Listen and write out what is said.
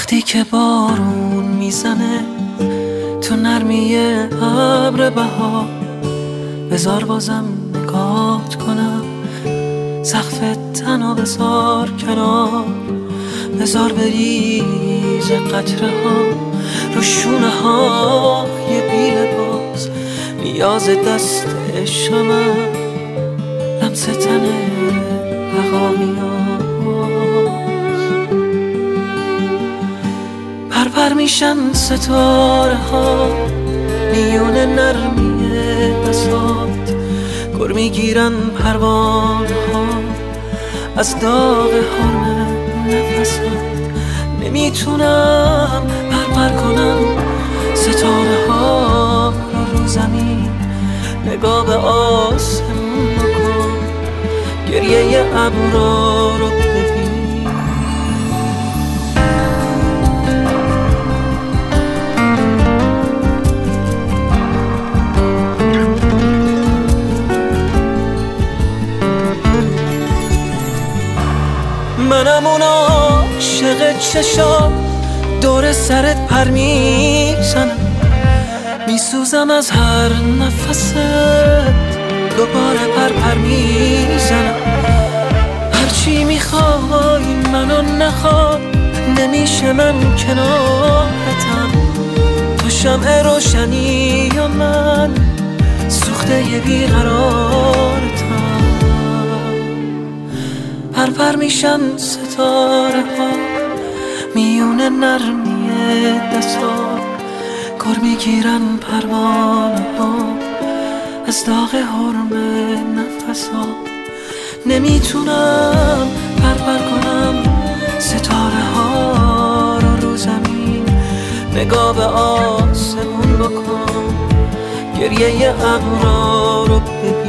وقتی که بارون میزنه تو نرمی ابر بهار، بذار بازم نگات کنم، سقف تنها بذار کنار، بذار بریز قطره ها رو شونه های بی لباس، نیاز دست شمم لمس تن بقامیاست. پرپر میشن ستاره ها میون نرمی بساط، گر میگیرن پروانه ها از داغ حرم نفسات. نمیتونم پرپر کنم ستاره ها رو زمین، نگاه به آسمون بکن، گریه ابرا رو ببین. منم اون عاشق چشام دور سرت پر میزنم، میسوزم از هر نفست، دوباره پر میزنم. هرچی میخوای منو نخواد، نمیشه من کنارتم، تو شمع روشنی یا من سوخته بیقرارتم. پرپر میشن ستاره ها میون نرمی دستات، گر میگیرن پروانه ها از داغ حرم نفسات. نمیتونم پرپر کنم ستاره ها رو زمین، نگاه به آسمون بکن، گریه ابرا رو ببین.